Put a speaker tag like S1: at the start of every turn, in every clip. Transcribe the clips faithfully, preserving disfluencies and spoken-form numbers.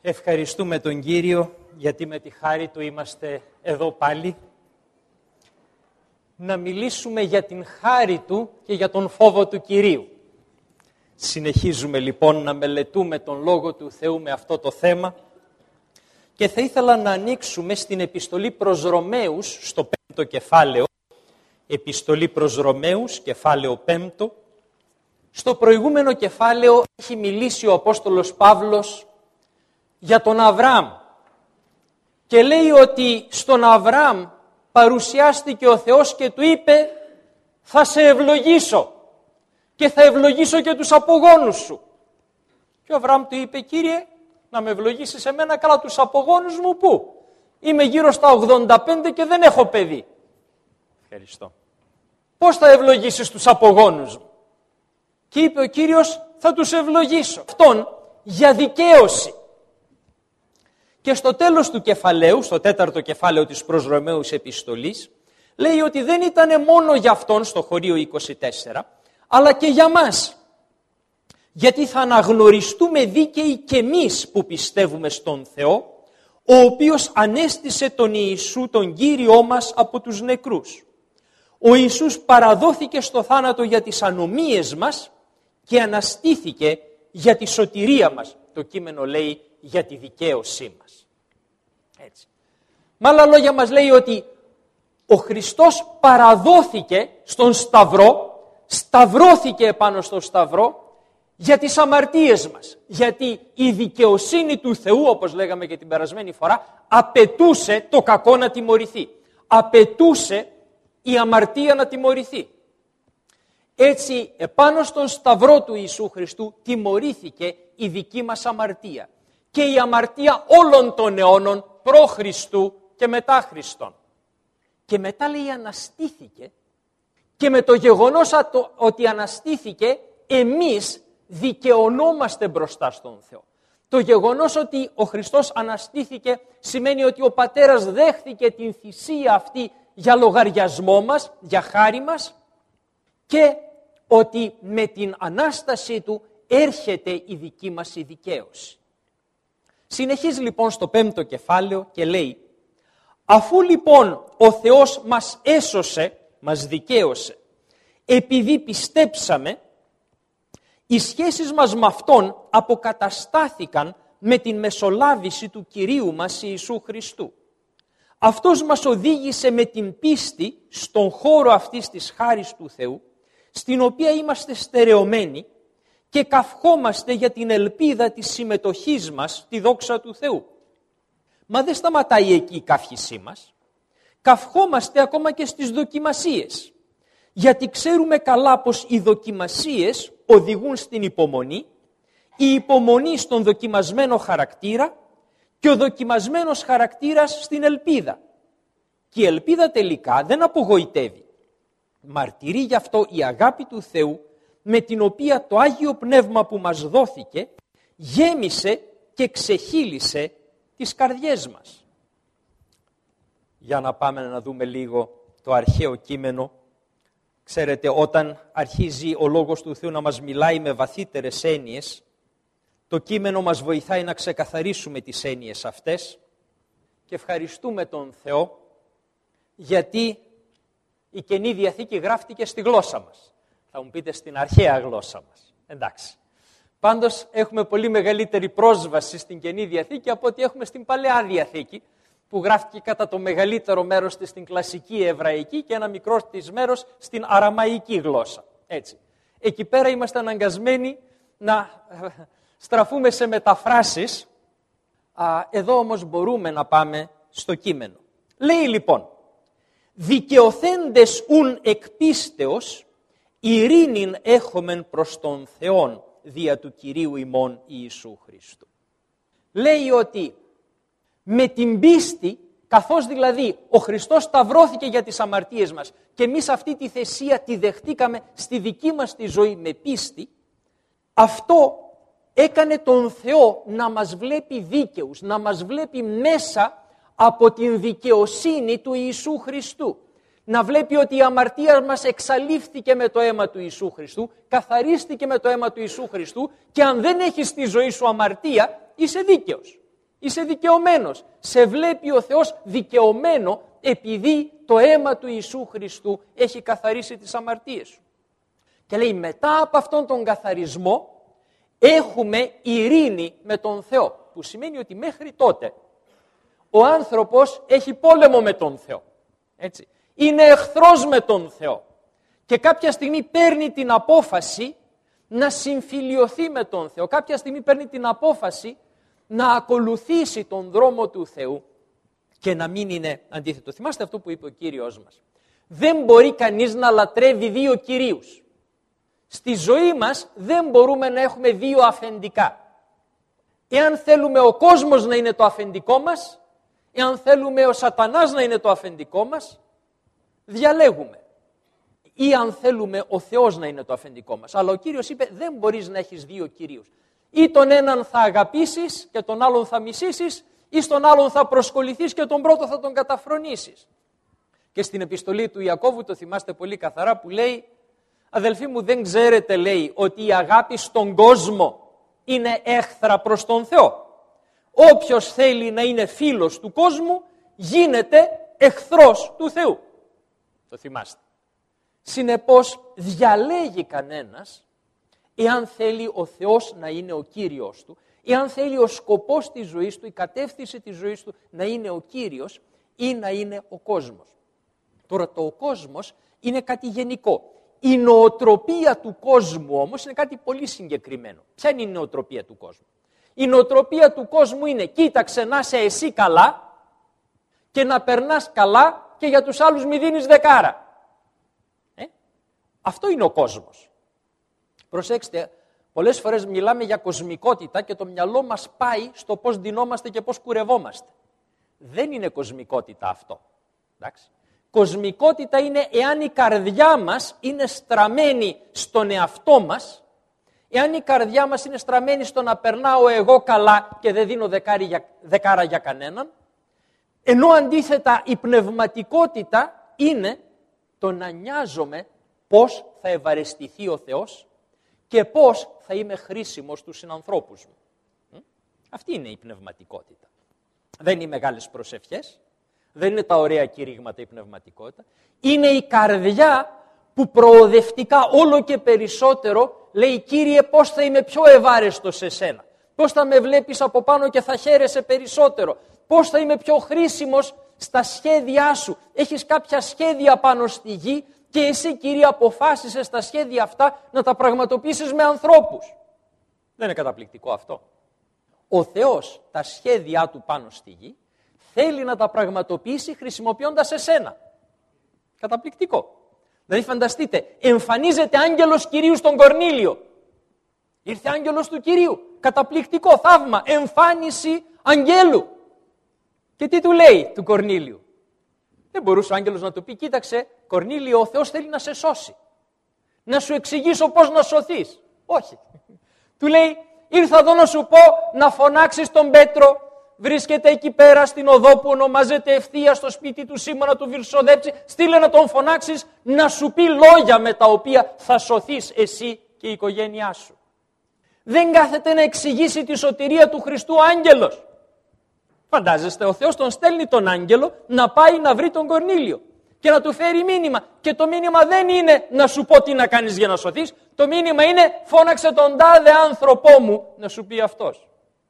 S1: Ευχαριστούμε τον Κύριο γιατί με τη χάρη Του είμαστε εδώ πάλι. Να μιλήσουμε για την χάρη Του και για τον φόβο του Κυρίου. Συνεχίζουμε λοιπόν να μελετούμε τον Λόγο του Θεού με αυτό το θέμα και θα ήθελα να ανοίξουμε στην επιστολή προς Ρωμαίους στο πέμπτο κεφάλαιο. Επιστολή προς Ρωμαίους, κεφάλαιο πέμπτο. Στο προηγούμενο κεφάλαιο έχει μιλήσει ο Απόστολος Παύλος για τον Αβραάμ και λέει ότι στον Αβραάμ παρουσιάστηκε ο Θεός και του είπε «Θα σε ευλογήσω και θα ευλογήσω και τους απογόνους σου». Και ο Αβραάμ του είπε «Κύριε, να με ευλογήσεις εμένα, καλά τους απογόνους μου πού? Είμαι γύρω στα ογδόντα πέντε και δεν έχω παιδί». Ευχαριστώ. «Πώς θα ευλογήσεις τους απογόνους μου?» Και είπε ο Κύριος «Θα τους ευλογήσω». Αυτόν για δικαίωση. Και στο τέλος του κεφαλαίου, στο τέταρτο κεφάλαιο της προς Ρωμαίους επιστολής, λέει ότι δεν ήταν μόνο για αυτόν στο χωρίο είκοσι τέσσερα, αλλά και για μας. Γιατί θα αναγνωριστούμε δίκαιοι και εμείς που πιστεύουμε στον Θεό, ο οποίος ανέστησε τον Ιησού, τον Κύριό μας, από τους νεκρούς. Ο Ιησούς παραδόθηκε στο θάνατο για τις ανομίες μας και αναστήθηκε για τη σωτηρία μας. Το κείμενο λέει για τη δικαίωσή μας. Έτσι. Με άλλα λόγια μας λέει ότι ο Χριστός παραδόθηκε στον Σταυρό, σταυρώθηκε επάνω στον Σταυρό για τις αμαρτίες μας. Γιατί η δικαιοσύνη του Θεού, όπως λέγαμε και την περασμένη φορά, απαιτούσε το κακό να τιμωρηθεί. Απαιτούσε η αμαρτία να τιμωρηθεί. Έτσι, επάνω στον Σταυρό του Ιησού Χριστού τιμωρήθηκε η δική μας αμαρτία και η αμαρτία όλων των αιώνων προ Χριστού και μετά Χριστόν. Και μετά λέει αναστήθηκε και με το γεγονός ότι αναστήθηκε εμείς δικαιωνόμαστε μπροστά στον Θεό. Το γεγονός ότι ο Χριστός αναστήθηκε σημαίνει ότι ο Πατέρας δέχθηκε την θυσία αυτή για λογαριασμό μας, για χάρη μας και ότι με την Ανάστασή Του έρχεται η δική μας η δικαίωση. Συνεχίζει λοιπόν στο πέμπτο κεφάλαιο και λέει «Αφού λοιπόν ο Θεός μας έσωσε, μας δικαίωσε, επειδή πιστέψαμε, οι σχέσεις μας με Αυτόν αποκαταστάθηκαν με την μεσολάβηση του Κυρίου μας Ιησού Χριστού. Αυτός μας οδήγησε με την πίστη στον χώρο αυτής της χάρης του Θεού, στην οποία είμαστε στερεωμένοι και καυχόμαστε για την ελπίδα της συμμετοχής μας στη δόξα του Θεού. Μα δεν σταματάει εκεί η καύχησή μας. Καυχόμαστε ακόμα και στις δοκιμασίες, γιατί ξέρουμε καλά πως οι δοκιμασίες οδηγούν στην υπομονή, η υπομονή στον δοκιμασμένο χαρακτήρα και ο δοκιμασμένος χαρακτήρας στην ελπίδα. Και η ελπίδα τελικά δεν απογοητεύει. Μαρτυρεί γι' αυτό η αγάπη του Θεού με την οποία το Άγιο Πνεύμα που μας δόθηκε γέμισε και ξεχύλισε τις καρδιές μας. Για να πάμε να δούμε λίγο το αρχαίο κείμενο. Ξέρετε, όταν αρχίζει ο Λόγος του Θεού να μας μιλάει με βαθύτερες έννοιες, το κείμενο μας βοηθάει να ξεκαθαρίσουμε τις έννοιες αυτές και ευχαριστούμε τον Θεό γιατί η Καινή Διαθήκη γράφτηκε στη γλώσσα μας. Θα μου πείτε στην αρχαία γλώσσα μας. Εντάξει. Πάντως έχουμε πολύ μεγαλύτερη πρόσβαση στην Καινή Διαθήκη από ό,τι έχουμε στην Παλαιά Διαθήκη, που γράφτηκε κατά το μεγαλύτερο μέρος της στην κλασική εβραϊκή και ένα μικρό της μέρος στην αραμαϊκή γλώσσα. Έτσι. Εκεί πέρα είμαστε αναγκασμένοι να στραφούμε σε μεταφράσεις. Εδώ όμως μπορούμε να πάμε στο κείμενο. Λέει λοιπόν «Δικαιωθέντες ουν εκ πίστεως, ειρήνην έχομεν προς τον Θεόν δια του Κυρίου ημών Ιησού Χριστού». Λέει ότι με την πίστη, καθώς δηλαδή ο Χριστός σταυρώθηκε για τις αμαρτίες μας και εμείς αυτή τη θυσία τη δεχτήκαμε στη δική μας τη ζωή με πίστη, αυτό έκανε τον Θεό να μας βλέπει δίκαιους, να μας βλέπει μέσα από την δικαιοσύνη του Ιησού Χριστού. Να βλέπει ότι η αμαρτία μας εξαλείφθηκε με το αίμα του Ιησού Χριστού, καθαρίστηκε με το αίμα του Ιησού Χριστού και αν δεν έχεις στη ζωή σου αμαρτία, είσαι δίκαιος. Είσαι δικαιωμένος. Σε βλέπει ο Θεός δικαιωμένο επειδή το αίμα του Ιησού Χριστού έχει καθαρίσει τις αμαρτίες σου. Και λέει μετά από αυτόν τον καθαρισμό έχουμε ειρήνη με τον Θεό. Που σημαίνει ότι μέχρι τότε ο άνθρωπος έχει πόλεμο με τον Θεό. Έτσι. Είναι εχθρός με τον Θεό. Και κάποια στιγμή παίρνει την απόφαση να συμφιλιωθεί με τον Θεό. Κάποια στιγμή παίρνει την απόφαση να ακολουθήσει τον δρόμο του Θεού και να μην είναι αντίθετο. Θυμάστε αυτό που είπε ο Κύριος μας. Δεν μπορεί κανείς να λατρεύει δύο κυρίους. Στη ζωή μας δεν μπορούμε να έχουμε δύο αφεντικά. Εάν θέλουμε ο κόσμος να είναι το αφεντικό μας, εάν θέλουμε ο σατανάς να είναι το αφεντικό μας, διαλέγουμε. Ή αν θέλουμε ο Θεός να είναι το αφεντικό μας. Αλλά ο Κύριος είπε δεν μπορείς να έχεις δύο κυρίους. Ή τον έναν θα αγαπήσεις και τον άλλον θα μισήσεις, ή στον άλλον θα προσκοληθείς και τον πρώτο θα τον καταφρονήσεις. Και στην επιστολή του Ιακώβου το θυμάστε πολύ καθαρά που λέει αδελφοί μου δεν ξέρετε λέει ότι η αγάπη στον κόσμο είναι έχθρα προς τον Θεό. Όποιος θέλει να είναι φίλος του κόσμου γίνεται εχθρός του Θεού. Το θυμάστε. Συνεπώς διαλέγει κανένας εάν θέλει ο Θεός να είναι ο Κύριος του, εάν θέλει ο σκοπός της ζωής του, η κατεύθυνση της ζωής του να είναι ο Κύριος ή να είναι ο κόσμος. Τώρα το ο κόσμος είναι κάτι γενικό. Η νοοτροπία του κόσμου όμως είναι κάτι πολύ συγκεκριμένο. Ποια είναι η νοοτροπία του κόσμου? Η νοοτροπία του κόσμου είναι κοίταξε να είσαι εσύ καλά και να περνάς καλά και για τους άλλους μη δίνεις δεκάρα. Ε? Αυτό είναι ο κόσμος. Προσέξτε, πολλές φορές μιλάμε για κοσμικότητα και το μυαλό μας πάει στο πώς ντυνόμαστε και πώς κουρευόμαστε. Δεν είναι κοσμικότητα αυτό. Εντάξει. Κοσμικότητα είναι εάν η καρδιά μας είναι στραμμένη στον εαυτό μας, εάν η καρδιά μας είναι στραμμένη στο να περνάω εγώ καλά και δεν δίνω για, δεκάρα για κανέναν, ενώ αντίθετα η πνευματικότητα είναι το να νοιάζομαι πώς θα ευαρεστηθεί ο Θεός και πώς θα είμαι χρήσιμος στους συνανθρώπους μου. Αυτή είναι η πνευματικότητα. Δεν είναι οι μεγάλες προσευχές, δεν είναι τα ωραία κηρύγματα η πνευματικότητα. Είναι η καρδιά που προοδευτικά όλο και περισσότερο λέει Κύριε πώς θα είμαι πιο ευάρεστος σε σένα. Πώς θα με βλέπεις από πάνω και θα χαίρεσαι περισσότερο. Πώς θα είμαι πιο χρήσιμος στα σχέδιά σου. Έχεις κάποια σχέδια πάνω στη γη και εσύ Κύριε αποφάσισες τα σχέδια αυτά να τα πραγματοποιήσεις με ανθρώπους. Δεν είναι καταπληκτικό αυτό? Ο Θεός τα σχέδιά του πάνω στη γη θέλει να τα πραγματοποιήσει χρησιμοποιώντας εσένα. Καταπληκτικό. Δηλαδή φανταστείτε, εμφανίζεται άγγελος Κυρίου στον Κορνήλιο. Ήρθε άγγελος του Κυρίου. Καταπληκτικό, θαύμα, εμφάνιση αγγέλου. Και τι του λέει του Κορνήλιου? Δεν μπορούσε ο άγγελος να του πει, κοίταξε Κορνήλιο, ο Θεός θέλει να σε σώσει. Να σου εξηγήσω πώς να σωθείς. Όχι. Του λέει, ήρθα εδώ να σου πω να φωνάξεις τον Πέτρο. Βρίσκεται εκεί πέρα στην οδό που ονομάζεται Ευθεία στο σπίτι του Σίμωνα να του βυρσοδέψει. Στείλε να τον φωνάξεις να σου πει λόγια με τα οποία θα σωθείς εσύ και η οικογένειά σου. Δεν κάθεται να εξηγήσει τη σωτηρία του Χριστού άγγελος. Φαντάζεστε, ο Θεός τον στέλνει τον άγγελο να πάει να βρει τον Κορνήλιο και να του φέρει μήνυμα. Και το μήνυμα δεν είναι να σου πω τι να κάνεις για να σωθείς. Το μήνυμα είναι φώναξε τον τάδε άνθρωπό μου να σου πει αυτός.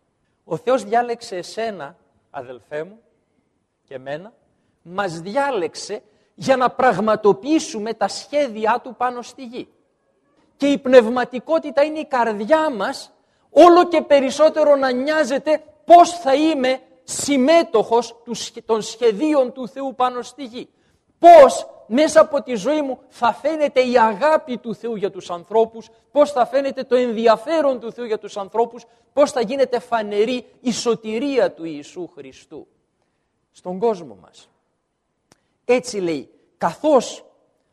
S1: Ο Θεός διάλεξε εσένα, αδελφέ μου, και εμένα, μας διάλεξε για να πραγματοποιήσουμε τα σχέδιά του πάνω στη γη. Και η πνευματικότητα είναι η καρδιά μας όλο και περισσότερο να νοιάζεται πώς θα είμαι συμμέτοχος των σχεδίων του Θεού πάνω στη γη. Πώς μέσα από τη ζωή μου θα φαίνεται η αγάπη του Θεού για τους ανθρώπους, πώς θα φαίνεται το ενδιαφέρον του Θεού για τους ανθρώπους, πώς θα γίνεται φανερή η σωτηρία του Ιησού Χριστού στον κόσμο μας. Έτσι λέει, καθώς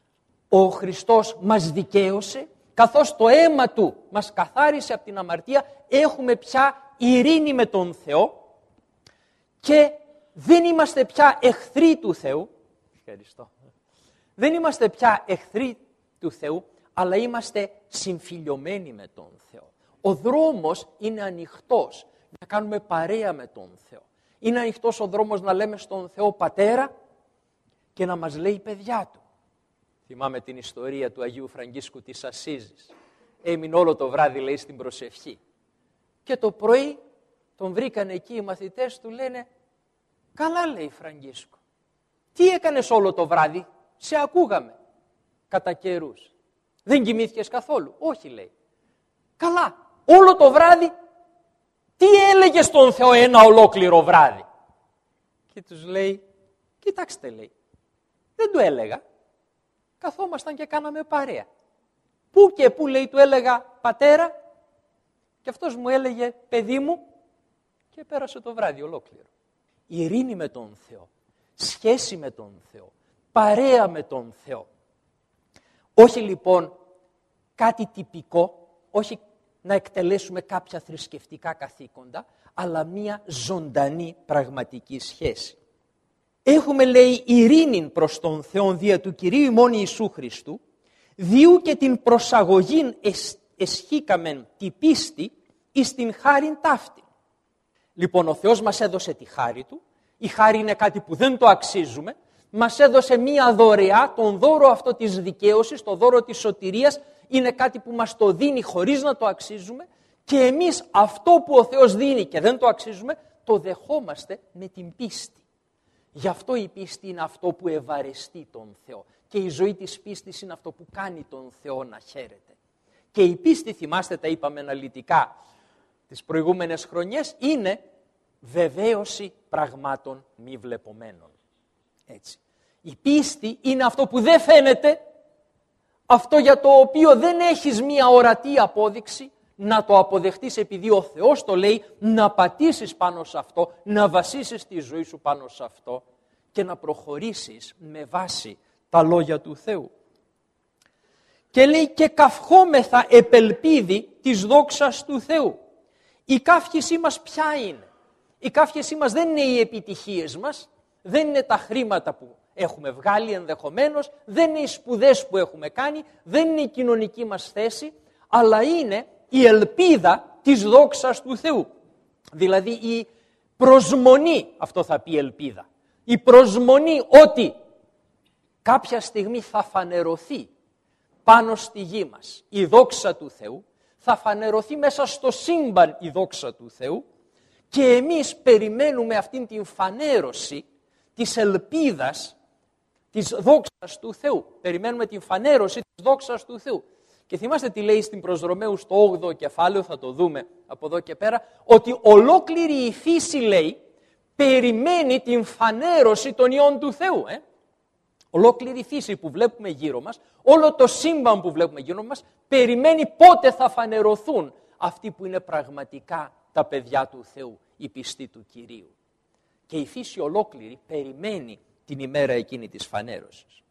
S1: ο Χριστός μας δικαίωσε, καθώς το αίμα Του μας καθάρισε από την αμαρτία, έχουμε πια ειρήνη με τον Θεό και δεν είμαστε πια εχθροί του Θεού. Ευχαριστώ. Δεν είμαστε πια εχθροί του Θεού, αλλά είμαστε συμφιλιωμένοι με τον Θεό. Ο δρόμος είναι ανοιχτός να κάνουμε παρέα με τον Θεό. Είναι ανοιχτός ο δρόμος να λέμε στον Θεό Πατέρα και να μας λέει παιδιά Του. Θυμάμαι την ιστορία του Αγίου Φραγκίσκου της Ασσίζης. Έμεινε όλο το βράδυ, λέει, στην προσευχή. Και το πρωί τον βρήκαν εκεί οι μαθητές του, λένε «Καλά», λέει, Φραγκίσκο. «Τι έκανες όλο το βράδυ, σε ακούγαμε κατά καιρούς. Δεν κοιμήθηκες καθόλου?» «Όχι», λέει. «Καλά, όλο το βράδυ τι έλεγες στον Θεό ένα ολόκληρο βράδυ?» Και τους λέει «Κοιτάξτε», λέει, «δεν του έλεγα. Καθόμασταν και κάναμε παρέα. Πού και πού», λέει, «του έλεγα Πατέρα και αυτός μου έλεγε παιδί μου και πέρασε το βράδυ ολόκληρο». Ειρήνη με τον Θεό, σχέση με τον Θεό, παρέα με τον Θεό. Όχι λοιπόν κάτι τυπικό, όχι να εκτελέσουμε κάποια θρησκευτικά καθήκοντα, αλλά μία ζωντανή πραγματική σχέση. Έχουμε, λέει, ειρήνη προς τον Θεό δια του Κυρίου ημών Ιησού Χριστού, διού και την προσαγωγήν εσ, εσχήκαμεν τη πίστη εις την χάριν ταύτη. Λοιπόν, ο Θεός μας έδωσε τη χάρη Του, η χάρη είναι κάτι που δεν το αξίζουμε, μας έδωσε μία δωρεά, τον δώρο αυτό της δικαίωσης, το δώρο της σωτηρίας, είναι κάτι που μας το δίνει χωρίς να το αξίζουμε και εμείς αυτό που ο Θεός δίνει και δεν το αξίζουμε, το δεχόμαστε με την πίστη. Γι' αυτό η πίστη είναι αυτό που ευαρεστεί τον Θεό και η ζωή της πίστης είναι αυτό που κάνει τον Θεό να χαίρεται. Και η πίστη, θυμάστε, τα είπαμε αναλυτικά τις προηγούμενες χρονιές, είναι βεβαίωση πραγμάτων μη βλεπομένων. Έτσι. Η πίστη είναι αυτό που δεν φαίνεται, αυτό για το οποίο δεν έχεις μία ορατή απόδειξη, να το αποδεχτείς επειδή ο Θεός το λέει, να πατήσεις πάνω σε αυτό, να βασίσεις τη ζωή σου πάνω σε αυτό και να προχωρήσεις με βάση τα λόγια του Θεού. Και λέει και καυχόμεθα επελπίδη της δόξας του Θεού. Η καύχησή μας ποια είναι? Η καύχησή μας δεν είναι οι επιτυχίες μας, δεν είναι τα χρήματα που έχουμε βγάλει ενδεχομένως, δεν είναι οι σπουδές που έχουμε κάνει, δεν είναι η κοινωνική μας θέση, αλλά είναι η ελπίδα της δόξας του Θεού. Δηλαδή η προσμονή, αυτό θα πει ελπίδα, η προσμονή ότι κάποια στιγμή θα φανερωθεί πάνω στη γη μας η δόξα του Θεού, θα φανερωθεί μέσα στο σύμπαν η δόξα του Θεού και εμείς περιμένουμε αυτήν την φανέρωση της ελπίδας της δόξας του Θεού. Περιμένουμε την φανέρωση της δόξας του Θεού. Και θυμάστε τι λέει στην προς Ρωμαίους στο όγδοο κεφάλαιο, θα το δούμε από εδώ και πέρα, ότι ολόκληρη η φύση, λέει, περιμένει την φανέρωση των ιών του Θεού. Ε? Ολόκληρη η φύση που βλέπουμε γύρω μας, όλο το σύμπαν που βλέπουμε γύρω μας, περιμένει πότε θα φανερωθούν αυτοί που είναι πραγματικά τα παιδιά του Θεού, οι πιστοί του Κυρίου. Και η φύση ολόκληρη περιμένει την ημέρα εκείνη της φανέρωσης.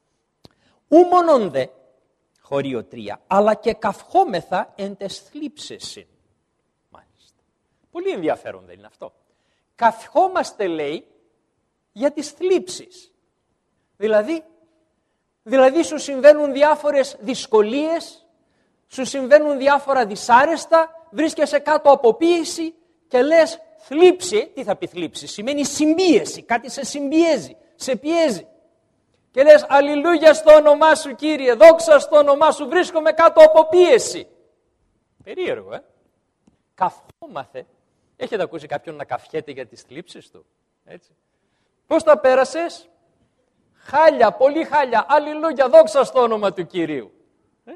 S1: Ου μόνον δε, χωρίο τρία, αλλά και καυχόμεθα εν τες θλίψεσιν. Μάλιστα. Πολύ ενδιαφέρον δεν είναι αυτό. Καυχόμαστε, λέει, για τις θλίψεις. Δηλαδή, δηλαδή σου συμβαίνουν διάφορες δυσκολίες, σου συμβαίνουν διάφορα δυσάρεστα, βρίσκεσαι κάτω από πίεση και λες θλίψη. Τι θα πει θλίψη? Σημαίνει συμπίεση, κάτι σε συμπιέζει, σε πιέζει. Και λες αλληλούια στο όνομά σου, Κύριε, δόξα στο όνομά σου, βρίσκομαι κάτω από πίεση. Περίεργο, ε. Καυχόμαθε. Έχετε ακούσει κάποιον να καυχέται για τις θλίψεις του? Έτσι. Πώς τα πέρασες? Χάλια, πολύ χάλια, αλληλούια, δόξα στο όνομα του Κυρίου. Ε?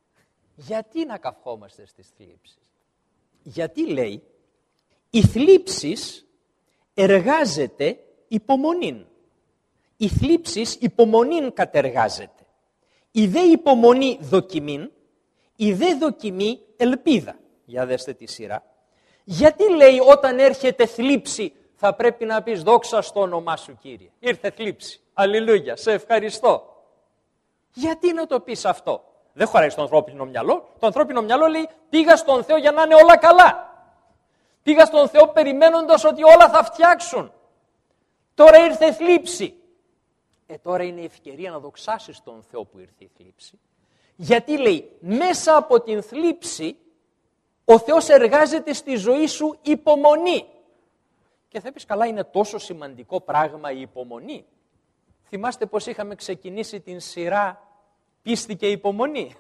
S1: Γιατί να καυχόμαστε στις θλίψεις? Γιατί, λέει, η θλίψης εργάζεται υπομονήν. Η θλίψης υπομονήν κατεργάζεται. Η δε υπομονή δοκιμήν, η δε δοκιμή ελπίδα. Για δέστε τη σειρά. Γιατί, λέει, όταν έρχεται θλίψη θα πρέπει να πεις δόξα στο όνομά σου, Κύριε? Ήρθε θλίψη. Αλληλούια, σε ευχαριστώ. Γιατί να το πεις αυτό? Δεν χωράει στο ανθρώπινο μυαλό. Το ανθρώπινο μυαλό λέει πήγα στον Θεό για να είναι όλα καλά. Πήγα στον Θεό περιμένοντας ότι όλα θα φτιάξουν. Τώρα ήρθε θλίψη. Ε, τώρα είναι η ευκαιρία να δοξάσεις τον Θεό που ήρθε η θλίψη. Γιατί, λέει, μέσα από την θλίψη Ο Θεός εργάζεται στη ζωή σου υπομονή. Και θα πεις, καλά, είναι τόσο σημαντικό πράγμα η υπομονή? Θυμάστε πως είχαμε ξεκινήσει την σειρά πίστη και υπομονή?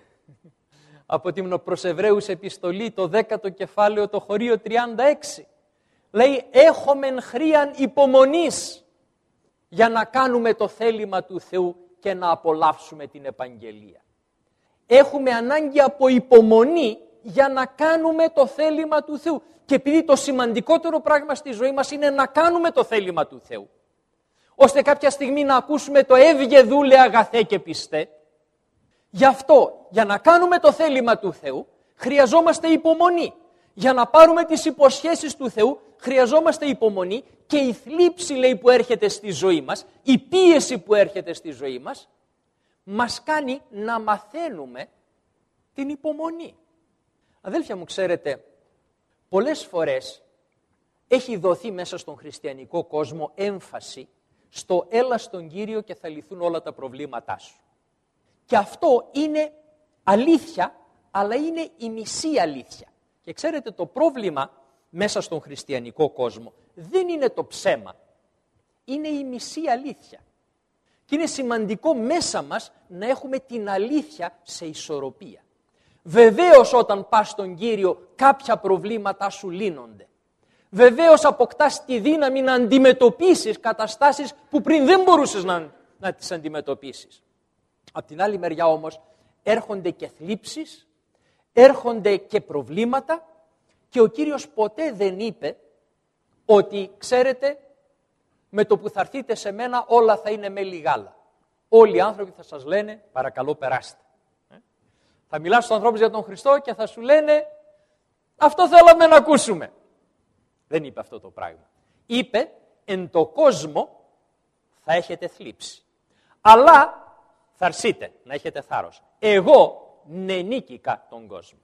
S1: Από την προς Εβραίους επιστολή, το δέκατο κεφάλαιο, το χωρίο τριάντα έξι. Λέει, έχομεν χρίαν υπομονής για να κάνουμε το θέλημα του Θεού και να απολαύσουμε την επαγγελία. Έχουμε ανάγκη από υπομονή για να κάνουμε το θέλημα του Θεού. Και επειδή το σημαντικότερο πράγμα στη ζωή μας είναι να κάνουμε το θέλημα του Θεού, ώστε κάποια στιγμή να ακούσουμε το έβγε δούλε αγαθέ και πιστέ, γι' αυτό, για να κάνουμε το θέλημα του Θεού, χρειαζόμαστε υπομονή. Για να πάρουμε τις υποσχέσεις του Θεού, χρειαζόμαστε υπομονή, και η θλίψη, λέει, που έρχεται στη ζωή μας, η πίεση που έρχεται στη ζωή μας, μας κάνει να μαθαίνουμε την υπομονή. Αδέλφια μου, ξέρετε, πολλές φορές έχει δοθεί μέσα στον χριστιανικό κόσμο έμφαση στο έλα στον Κύριο και θα λυθούν όλα τα προβλήματά σου. Και αυτό είναι αλήθεια, αλλά είναι η μισή αλήθεια. Και ξέρετε, το πρόβλημα μέσα στον χριστιανικό κόσμο δεν είναι το ψέμα, είναι η μισή αλήθεια. Και είναι σημαντικό μέσα μας να έχουμε την αλήθεια σε ισορροπία. Βεβαίως όταν πας στον Κύριο κάποια προβλήματα σου λύνονται. Βεβαίως αποκτάς τη δύναμη να αντιμετωπίσεις καταστάσεις που πριν δεν μπορούσες να, να τις αντιμετωπίσεις. Απ' την άλλη μεριά όμως έρχονται και θλίψεις, έρχονται και προβλήματα, και ο Κύριος ποτέ δεν είπε ότι, ξέρετε, με το που θα έρθετε σε μένα όλα θα είναι μέλι γάλα. Όλοι οι άνθρωποι θα σας λένε, παρακαλώ περάστε. Ε? Θα μιλάς στους ανθρώπους για τον Χριστό και θα σου λένε, αυτό θέλαμε να ακούσουμε. Δεν είπε αυτό το πράγμα. Είπε, εν το κόσμο θα έχετε θλίψη. Αλλά θα αρσείτε να έχετε θάρρος. Εγώ νενίκηκα τον κόσμο.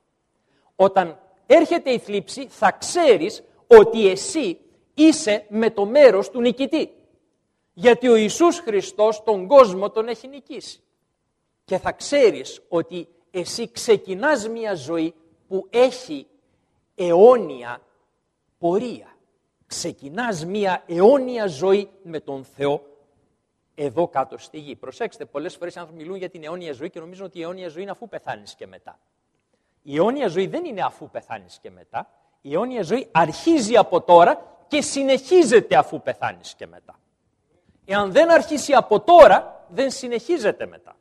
S1: Όταν έρχεται η θλίψη, θα ξέρεις ότι εσύ είσαι με το μέρος του νικητή. Γιατί ο Ιησούς Χριστός τον κόσμο τον έχει νικήσει. Και θα ξέρεις ότι εσύ ξεκινάς μια ζωή που έχει αιώνια πορεία. Ξεκινάς μια αιώνια ζωή με τον Θεό εδώ κάτω στη γη. Προσέξτε, πολλές φορές οι άνθρωποι μιλούν για την αιώνια ζωή και νομίζουν ότι η αιώνια ζωή είναι αφού πεθάνεις και μετά. Η αιώνια ζωή δεν είναι αφού πεθάνεις και μετά. Η αιώνια ζωή αρχίζει από τώρα και συνεχίζεται αφού πεθάνεις και μετά. Εάν δεν αρχίσει από τώρα, δεν συνεχίζεται μετά.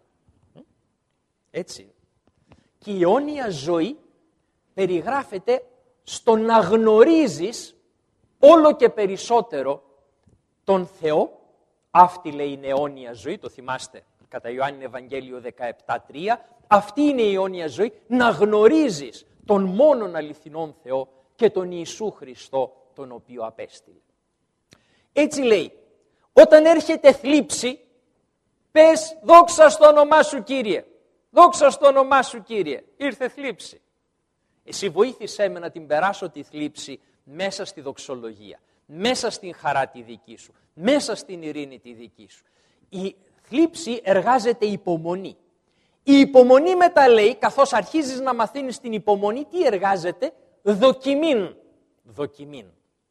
S1: Έτσι. Και η αιώνια ζωή περιγράφεται στο να γνωρίζεις όλο και περισσότερο τον Θεό. Αυτή, λέει, είναι η αιώνια ζωή, το θυμάστε κατά Ιωάννη Ευαγγέλιο δεκαεπτά τρία. Αυτή είναι η αιώνια ζωή, να γνωρίζεις τον μόνον αληθινόν Θεό και τον Ιησού Χριστό, τον οποίο απέστειλε. Έτσι, λέει, όταν έρχεται θλίψη, πες δόξα στο όνομά σου, Κύριε. Δόξα στο όνομά σου, Κύριε. Ήρθε θλίψη. Εσύ βοήθησέ με να την περάσω τη θλίψη μέσα στη δοξολογία, μέσα στην χαρά τη δική σου, μέσα στην ειρήνη τη δική σου. Η θλίψη εργάζεται υπομονή. Η υπομονή μετά, λέει, καθώς αρχίζεις να μαθαίνεις την υπομονή, τι εργάζεται? Δοκιμήν. Δοκιμήν.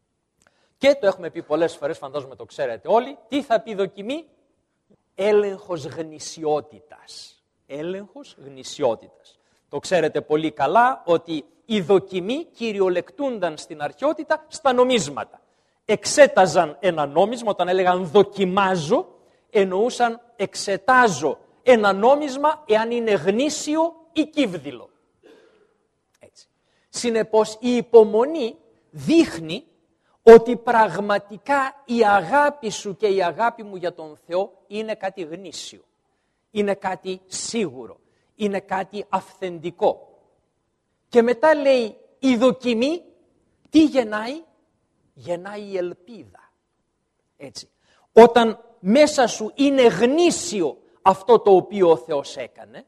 S1: Και το έχουμε πει πολλές φορές, φαντάζομαι το ξέρετε όλοι. Τι θα πει δοκιμή? Έλεγχος γνησιότητας. Έλεγχος γνησιότητας. Το ξέρετε πολύ καλά ότι οι δοκιμοί κυριολεκτούνταν στην αρχαιότητα στα νομίσματα. Εξέταζαν ένα νόμισμα, όταν έλεγαν δοκιμάζω, εννοούσαν εξετάζω ένα νόμισμα εάν είναι γνήσιο ή κύβδηλο. Έτσι. Συνεπώς η υπομονή δείχνει ότι πραγματικά η αγάπη σου και η αγάπη μου για τον Θεό είναι κάτι γνήσιο, είναι κάτι σίγουρο, είναι κάτι αυθεντικό. Και μετά, λέει, η δοκιμή τι γεννάει? Γεννάει η ελπίδα. Έτσι. Όταν μέσα σου είναι γνήσιο αυτό το οποίο ο Θεός έκανε,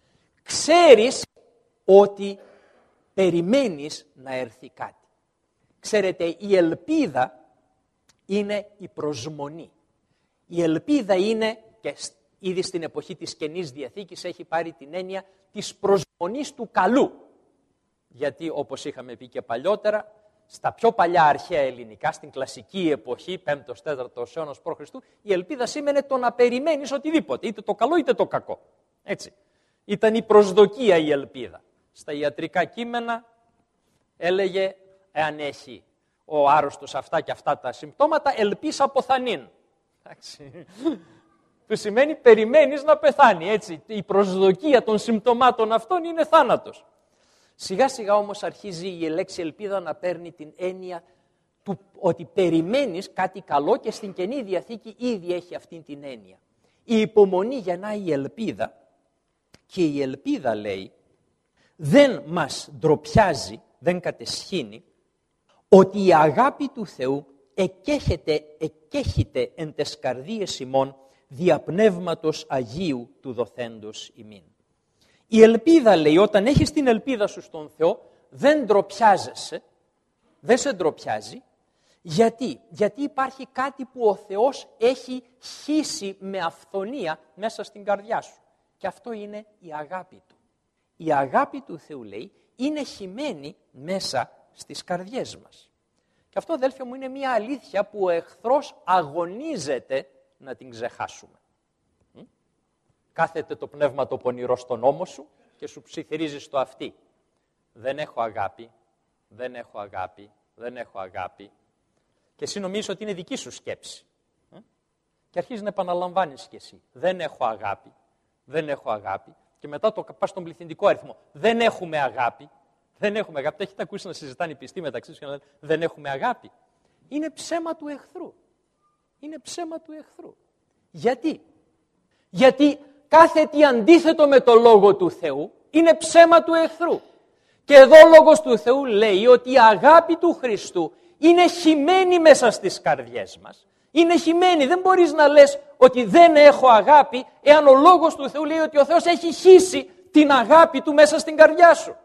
S1: ξέρεις ότι περιμένεις να έρθει κάτι. Ξέρετε, η ελπίδα είναι η προσμονή. Η ελπίδα είναι, και ήδη στην εποχή της Καινής Διαθήκης έχει πάρει την έννοια της προσμονής του καλού. Γιατί όπως είχαμε πει και παλιότερα, στα πιο παλιά αρχαία ελληνικά, στην κλασική εποχή, πέμπτος τέταρτος αιώνας π.Χ., η ελπίδα σήμαινε το να περιμένεις οτιδήποτε, είτε το καλό είτε το κακό. Έτσι. Ήταν η προσδοκία η ελπίδα. Στα ιατρικά κείμενα έλεγε, εάν έχει ο άρρωστος αυτά και αυτά τα συμπτώματα, ελπίς αποθανήν. Εντάξει. Που σημαίνει περιμένεις να πεθάνει. Έτσι. Η προσδοκία των συμπτωμάτων αυτών είναι θάνατος. Σιγά σιγά όμως αρχίζει η λέξη ελπίδα να παίρνει την έννοια του ότι περιμένεις κάτι καλό, και στην Καινή Διαθήκη ήδη έχει αυτή την έννοια. Η υπομονή γεννάει η ελπίδα, και η ελπίδα, λέει, δεν μας ντροπιάζει, δεν κατεσχύνει, ότι η αγάπη του Θεού εκέχεται, εκέχεται εν τες καρδίες ημών δια πνεύματος Αγίου του δοθέντος ημίν. Η ελπίδα, λέει, όταν έχεις την ελπίδα σου στον Θεό, δεν ντροπιάζεσαι, δεν σε ντροπιάζει. Γιατί? Γιατί υπάρχει κάτι που ο Θεός έχει χύσει με αυθονία μέσα στην καρδιά σου. Και αυτό είναι η αγάπη Του. Η αγάπη του Θεού, λέει, είναι χυμένη μέσα στις καρδιές μας. Και αυτό, αδέλφια μου, είναι μια αλήθεια που ο εχθρός αγωνίζεται να την ξεχάσουμε. Κάθεται το πνεύμα το πονηρό στον ώμο σου και σου ψιθυρίζει στο αυτί. Δεν έχω αγάπη, δεν έχω αγάπη, δεν έχω αγάπη. Και εσύ νομίζεις ότι είναι δική σου σκέψη. Και αρχίζεις να επαναλαμβάνεις κι εσύ. Δεν έχω αγάπη, δεν έχω αγάπη. Και μετά το πας στον πληθυντικό αριθμό. Δεν έχουμε αγάπη, δεν έχουμε αγάπη. Τα έχετε ακούσει να συζητάνε οι πιστοί μεταξύ τους και να λένε δεν έχουμε αγάπη. Είναι ψέμα του εχθρού. Είναι ψέμα του εχθρού. Γιατί? Γιατί κάθε τι αντίθετο με το Λόγο του Θεού είναι ψέμα του εχθρού. Και εδώ ο Λόγος του Θεού λέει ότι η αγάπη του Χριστού είναι χυμένη μέσα στις καρδιές μας. Είναι χυμένη. Δεν μπορείς να λες ότι δεν έχω αγάπη, εάν ο Λόγος του Θεού λέει ότι ο Θεός έχει χύσει την αγάπη Του μέσα στην καρδιά σου.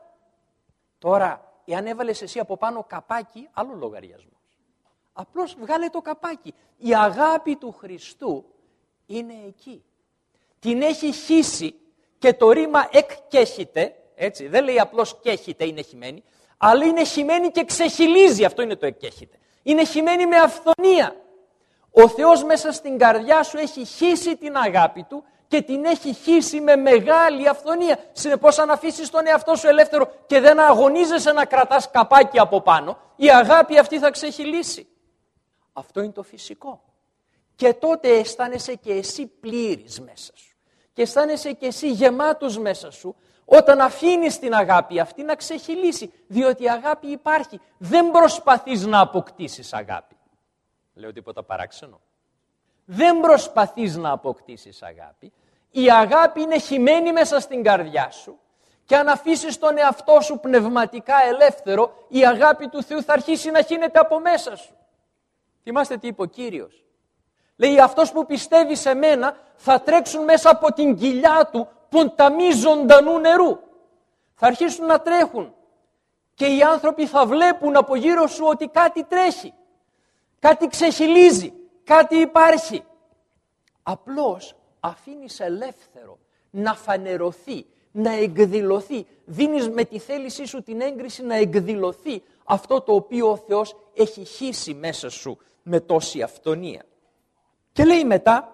S1: Τώρα, εάν έβαλες εσύ από πάνω καπάκι, άλλο λογαριασμό. Απλώς βγάλε το καπάκι. Η αγάπη του Χριστού είναι εκεί. Την έχει χύσει και το ρήμα εκκέχεται, έτσι, δεν λέει απλώς κέχεται, είναι χυμένη, αλλά είναι χυμένη και ξεχυλίζει, αυτό είναι το εκκέχεται. Είναι χυμένη με αυθονία. Ο Θεός μέσα στην καρδιά σου έχει χύσει την αγάπη Του και την έχει χύσει με μεγάλη αυθονία. Συνεπώς, αν αφήσεις τον εαυτό σου ελεύθερο και δεν αγωνίζεσαι να κρατάς καπάκι από πάνω, η αγάπη αυτή θα ξεχυλήσει. Αυτό είναι το φυσικό. Και τότε αισθάνεσαι και εσύ πλήρης μέσα σου. Και αισθάνεσαι και εσύ γεμάτος μέσα σου, όταν αφήνεις την αγάπη αυτή να ξεχυλήσει. Διότι η αγάπη υπάρχει. Δεν προσπαθείς να αποκτήσεις αγάπη. Λέω τίποτα παράξενο? Δεν προσπαθείς να αποκτήσεις αγάπη. Η αγάπη είναι χυμένη μέσα στην καρδιά σου. Και αν αφήσεις τον εαυτό σου πνευματικά ελεύθερο, η αγάπη του Θεού θα αρχίσει να χύνεται από μέσα σου. Θυμάστε τι είπε ο Κύριος? Λέει, αυτός που πιστεύει σε μένα θα τρέξουν μέσα από την κοιλιά του πονταμοί ζωντανού νερού. Θα αρχίσουν να τρέχουν και οι άνθρωποι θα βλέπουν από γύρω σου ότι κάτι τρέχει, κάτι ξεχυλίζει, κάτι υπάρχει. Απλώς αφήνεις ελεύθερο να φανερωθεί, να εκδηλωθεί. Δίνεις με τη θέλησή σου την έγκριση να εκδηλωθεί αυτό το οποίο ο Θεός έχει χύσει μέσα σου με τόση αυθονία. Και λέει μετά,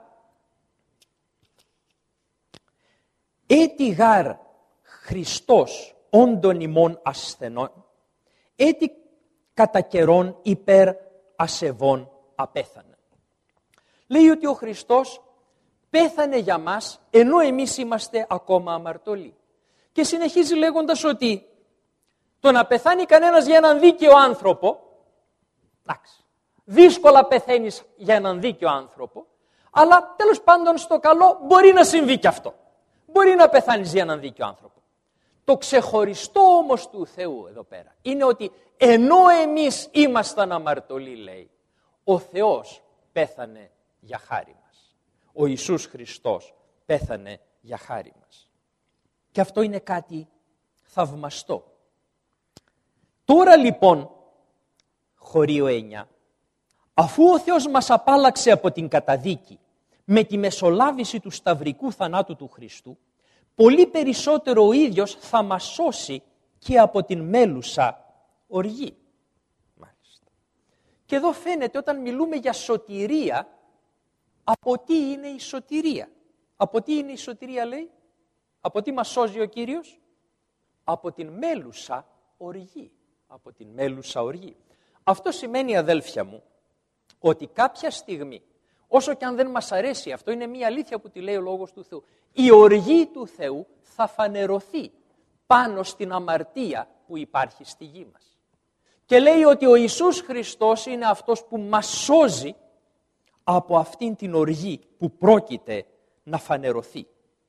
S1: έτι γάρ Χριστός όντων ημών ασθενών, έτι κατά καιρόν υπέρ ασεβών απέθανε. Λέει ότι ο Χριστός πέθανε για μας ενώ εμείς είμαστε ακόμα αμαρτωλοί. Και συνεχίζει λέγοντας ότι το να πεθάνει κανένας για έναν δίκαιο άνθρωπο, εντάξει, δύσκολα πεθαίνεις για έναν δίκαιο άνθρωπο, αλλά τέλος πάντων στο καλό μπορεί να συμβεί και αυτό. Μπορεί να πεθάνεις για έναν δίκαιο άνθρωπο. Το ξεχωριστό όμως του Θεού εδώ πέρα είναι ότι ενώ εμείς ήμασταν αμαρτωλοί, λέει, ο Θεός πέθανε για χάρη μας. Ο Ιησούς Χριστός πέθανε για χάρη μας. Και αυτό είναι κάτι θαυμαστό. Τώρα λοιπόν, χωρίο εννιά, αφού ο Θεός μας απάλλαξε από την καταδίκη με τη μεσολάβηση του σταυρικού θανάτου του Χριστού, πολύ περισσότερο ο ίδιος θα μας σώσει και από την μέλουσα οργή. Μάλιστα. Και εδώ φαίνεται όταν μιλούμε για σωτηρία, από τι είναι η σωτηρία. Από τι είναι η σωτηρία λέει, από τι μας σώζει ο Κύριος, από την μέλουσα οργή. Από την μέλουσα οργή. Αυτό σημαίνει, αδέλφια μου, ότι κάποια στιγμή, όσο και αν δεν μας αρέσει αυτό, είναι μια αλήθεια που τη λέει ο Λόγος του Θεού, η οργή του Θεού θα φανερωθεί πάνω στην αμαρτία που υπάρχει στη γη μας. Και λέει ότι ο Ιησούς Χριστός είναι αυτός που μας σώζει από αυτήν την οργή που πρόκειται να φανερωθεί.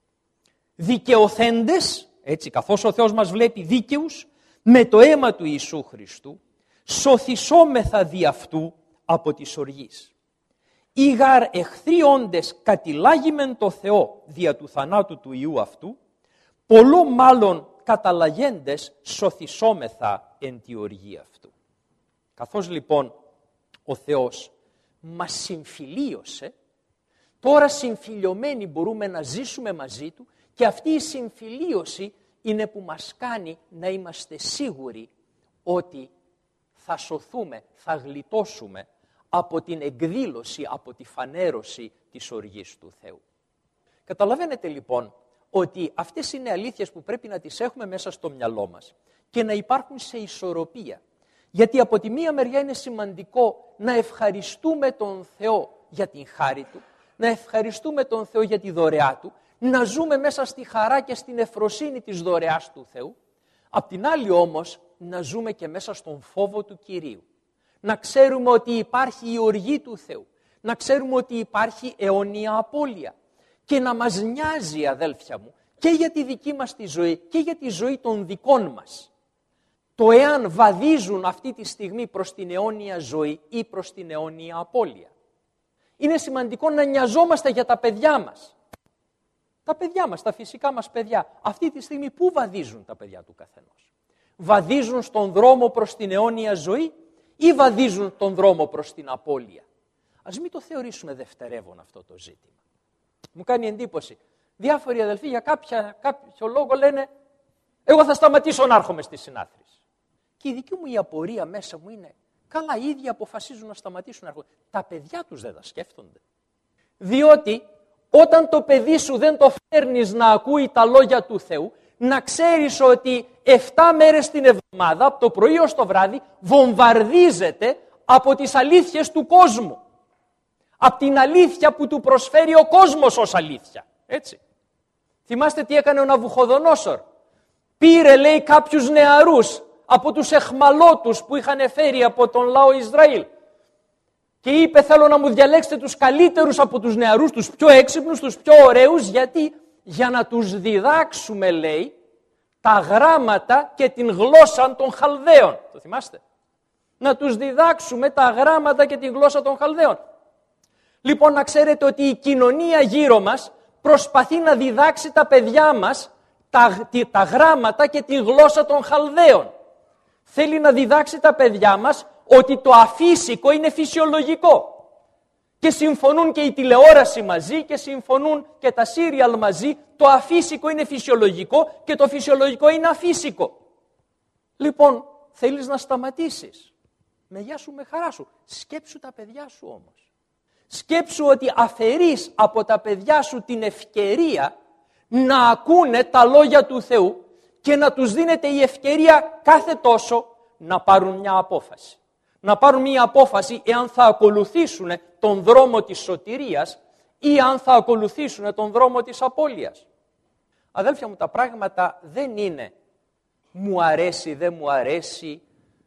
S1: Δικαιωθέντες, έτσι καθώς ο Θεός μας βλέπει δίκαιους, με το αίμα του Ιησού Χριστού, σωθησόμεθα δι' αυτού από τις οργής. Ή γαρ εχθροί όντες κατηλάγημεν το Θεό δια του θανάτου του Ιού αυτού, πολλό μάλλον καταλαγέντες σωθησόμεθα εν τη οργή αυτού. Καθώς λοιπόν ο Θεός μας συμφιλίωσε, τώρα συμφιλιωμένοι μπορούμε να ζήσουμε μαζί Του και αυτή η συμφιλίωση είναι που μας κάνει να είμαστε σίγουροι ότι θα σωθούμε, θα γλιτώσουμε από την εκδήλωση, από τη φανέρωση της οργής του Θεού. Καταλαβαίνετε λοιπόν ότι αυτές είναι αλήθειες που πρέπει να τις έχουμε μέσα στο μυαλό μας και να υπάρχουν σε ισορροπία. Γιατί από τη μία μεριά είναι σημαντικό να ευχαριστούμε τον Θεό για την χάρη Του, να ευχαριστούμε τον Θεό για τη δωρεά Του, να ζούμε μέσα στη χαρά και στην ευφροσύνη της δωρεάς του Θεού. Απ' την άλλη όμως να ζούμε και μέσα στον φόβο του Κυρίου. Να ξέρουμε ότι υπάρχει η οργή του Θεού. Να ξέρουμε ότι υπάρχει αιώνια απώλεια. Και να μας νοιάζει, αδέλφια μου, και για τη δική μας τη ζωή και για τη ζωή των δικών μας, το εάν βαδίζουν αυτή τη στιγμή προς την αιώνια ζωή ή προς την αιώνια απώλεια. Είναι σημαντικό να νοιαζόμαστε για τα παιδιά μας. Τα παιδιά μας, τα φυσικά μας παιδιά, αυτή τη στιγμή πού βαδίζουν τα παιδιά του καθενός. Βαδίζουν στον δρόμο προς την αιώνια ζωή ή βαδίζουν τον δρόμο προς την απώλεια. Ας μην το θεωρήσουμε δευτερεύον αυτό το ζήτημα. Μου κάνει εντύπωση. Διάφοροι αδελφοί για κάποια, κάποιο λόγο λένε εγώ θα σταματήσω να έρχομαι στη συνάθρηση. Και η δική μου η απορία μέσα μου είναι καλά, οι ίδιοι αποφασίζουν να σταματήσουν να έρχονται. Τα παιδιά τους δεν τα σκέφτονται. Διότι όταν το παιδί σου δεν το φέρνεις να ακούει τα λόγια του Θεού, να ξέρεις ότι εφτά μέρες την εβδομάδα, από το πρωί ως το βράδυ, βομβαρδίζεται από τις αλήθειες του κόσμου. Από την αλήθεια που του προσφέρει ο κόσμος ως αλήθεια. Έτσι. Θυμάστε τι έκανε ο Ναβουχοδονόσορ. Πήρε, λέει, κάποιους νεαρούς από τους εχμαλώτους που είχαν φέρει από τον λαό Ισραήλ. Και είπε θέλω να μου διαλέξετε τους καλύτερους από τους νεαρούς, τους πιο έξυπνους, τους πιο ωραίους, γιατί για να τους διδάξουμε, λέει, τα γράμματα και την γλώσσα των Χαλδαίων. Το θυμάστε. Να τους διδάξουμε τα γράμματα και την γλώσσα των Χαλδαίων. Λοιπόν, να ξέρετε ότι η κοινωνία γύρω μας προσπαθεί να διδάξει τα παιδιά μας τα, τα γράμματα και την γλώσσα των Χαλδαίων. Θέλει να διδάξει τα παιδιά μας ότι το αφύσικο είναι φυσιολογικό. Και συμφωνούν και η τηλεόραση μαζί και συμφωνούν και τα σύριαλ μαζί. Το αφύσικο είναι φυσιολογικό και το φυσιολογικό είναι αφύσικο. Λοιπόν, θέλεις να σταματήσεις. Με γεια σου, με χαρά σου. Σκέψου τα παιδιά σου όμως. Σκέψου ότι αφαιρείς από τα παιδιά σου την ευκαιρία να ακούνε τα λόγια του Θεού και να τους δίνεται η ευκαιρία κάθε τόσο να πάρουν μια απόφαση. Να πάρουν μια απόφαση εάν θα ακολουθήσουν τον δρόμο της σωτηρίας ή αν θα ακολουθήσουν τον δρόμο της απώλειας. Αδέλφια μου, τα πράγματα δεν είναι μου αρέσει, δεν μου αρέσει,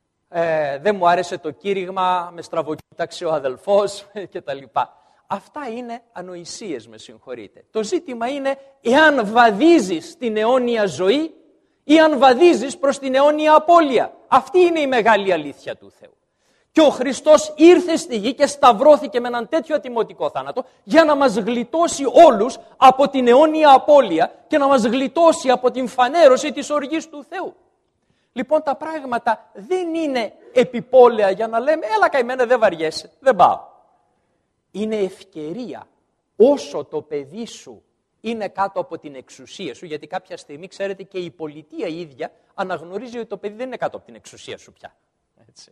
S1: ε, δεν μου άρεσε το κήρυγμα, με στραβοκοίταξε ο αδελφός κτλ. Αυτά είναι ανοησίες, με συγχωρείτε. Το ζήτημα είναι εάν βαδίζεις την αιώνια ζωή ή αν βαδίζεις προς την αιώνια απώλεια. Αυτή είναι η μεγάλη αλήθεια του Θεού. Και ο Χριστός ήρθε στη γη και σταυρώθηκε με έναν τέτοιο ατιμωτικό θάνατο για να μας γλιτώσει όλους από την αιώνια απώλεια και να μας γλιτώσει από την φανέρωση της οργής του Θεού. Λοιπόν, τα πράγματα δεν είναι επιπόλαια για να λέμε έλα καημένε, δεν βαριέσαι, δεν πάω. Είναι ευκαιρία όσο το παιδί σου είναι κάτω από την εξουσία σου, γιατί κάποια στιγμή, ξέρετε, και η πολιτεία η ίδια αναγνωρίζει ότι το παιδί δεν είναι κάτω από την εξουσία σου πια. Έτσι.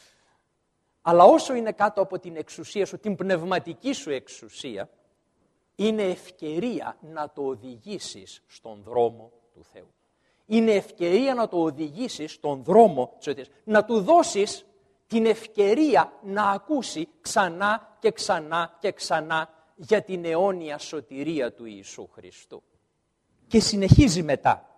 S1: Αλλά όσο είναι κάτω από την εξουσία σου, την πνευματική σου εξουσία, είναι ευκαιρία να το οδηγήσεις στον δρόμο του Θεού. Είναι ευκαιρία να το οδηγήσεις στον δρόμο της σωτηρίας. Να του δώσεις την ευκαιρία να ακούσει ξανά και ξανά και ξανά για την αιώνια σωτηρία του Ιησού Χριστού. Και συνεχίζει μετά.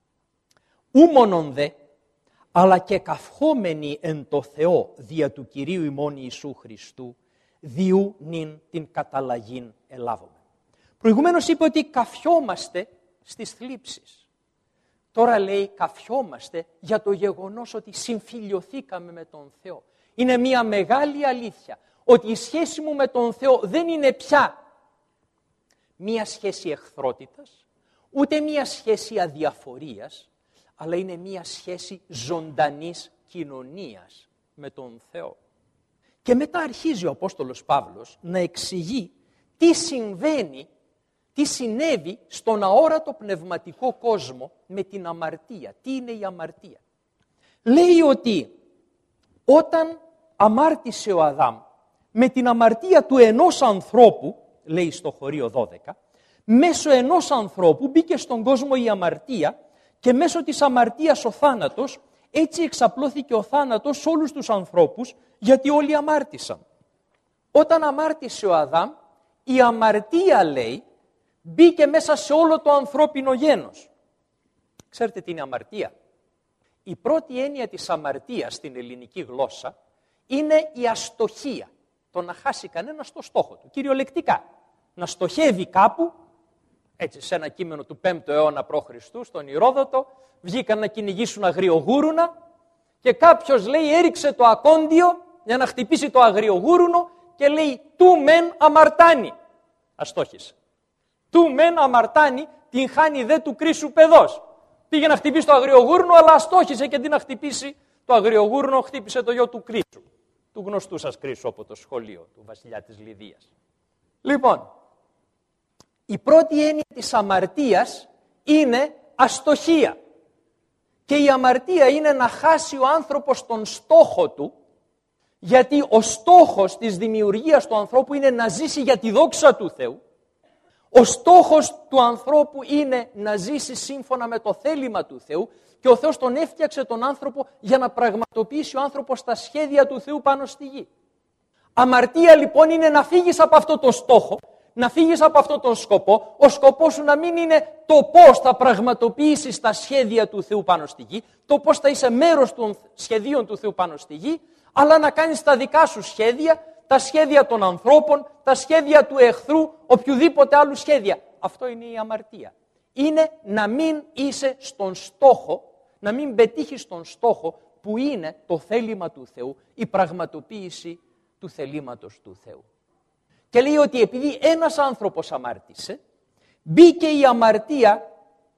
S1: Ούμονον δε, αλλά και καυχόμενοι εν το Θεό δια του Κυρίου ημών Ιησού Χριστού, διού νυν την καταλλαγήν ελάβουμε. Προηγουμένως είπε ότι καυχόμαστε στις θλίψεις. Τώρα λέει καυχόμαστε για το γεγονός ότι συμφιλιωθήκαμε με τον Θεό. Είναι μια μεγάλη αλήθεια ότι η σχέση μου με τον Θεό δεν είναι πια μια σχέση εχθρότητας, ούτε μια σχέση αδιαφορίας, αλλά είναι μια σχέση ζωντανής κοινωνίας με τον Θεό. Και μετά αρχίζει ο Απόστολος Παύλος να εξηγεί τι συμβαίνει, τι συνέβη στον αόρατο πνευματικό κόσμο με την αμαρτία. Τι είναι η αμαρτία? Λέει ότι όταν αμάρτησε ο Αδάμ με την αμαρτία του ενός ανθρώπου, λέει στο χωρίο δώδεκα, μέσω ενός ανθρώπου μπήκε στον κόσμο η αμαρτία και μέσω της αμαρτίας ο θάνατος, έτσι εξαπλώθηκε ο θάνατος σε όλους τους ανθρώπους, γιατί όλοι αμάρτησαν. Όταν αμάρτησε ο Αδάμ, η αμαρτία, λέει, μπήκε μέσα σε όλο το ανθρώπινο γένος. Ξέρετε τι είναι αμαρτία? Η πρώτη έννοια της αμαρτίας στην ελληνική γλώσσα είναι η αστοχία. Το να χάσει κανένα το στόχο του, κυριολεκτικά. Να στοχεύει κάπου, έτσι σε ένα κείμενο του πέμπτου αιώνα π.Χ. στον Ηρόδοτο, βγήκαν να κυνηγήσουν αγριογούρουνα και κάποιος, λέει, έριξε το ακόντιο για να χτυπήσει το αγριογούρουνο και λέει «του μεν αμαρτάνει». Αστόχησε. «Του μεν αμαρτάνει, την χάνει δε του κρίσου παιδός». Πήγε να χτυπήσει το αγριογούρνο, αλλά αστόχησε και αντί να χτυπήσει το αγριογούρνο, χτύπησε το γιο του Κρίσου. Του γνωστού σας Κρίσου από το σχολείο του βασιλιά της Λιδίας. Λοιπόν, η πρώτη έννοια της αμαρτίας είναι αστοχία. Και η αμαρτία είναι να χάσει ο άνθρωπος τον στόχο του, γιατί ο στόχος της δημιουργίας του ανθρώπου είναι να ζήσει για τη δόξα του Θεού. Ο στόχος του ανθρώπου είναι να ζήσει σύμφωνα με το θέλημα του Θεού και ο Θεός τον έφτιαξε τον άνθρωπο για να πραγματοποιήσει ο άνθρωπος τα σχέδια του Θεού πάνω στη γη. Αμαρτία λοιπόν είναι να φύγεις από αυτό το στόχο, να φύγεις από αυτό τον σκοπό. Ο σκοπός σου να μην είναι το πώς θα πραγματοποιήσεις τα σχέδια του Θεού πάνω στη γη, το πώς θα είσαι μέρος των σχεδίων του Θεού πάνω στη γη, αλλά να κάνεις τα δικά σου σχέδια, τα σχέδια των ανθρώπων, τα σχέδια του εχθρού, οποιοδήποτε άλλου σχέδια. Αυτό είναι η αμαρτία. Είναι να μην είσαι στον στόχο, να μην πετύχεις τον στόχο που είναι το θέλημα του Θεού, η πραγματοποίηση του θελήματος του Θεού. Και λέει ότι επειδή ένας άνθρωπος αμάρτησε, μπήκε η αμαρτία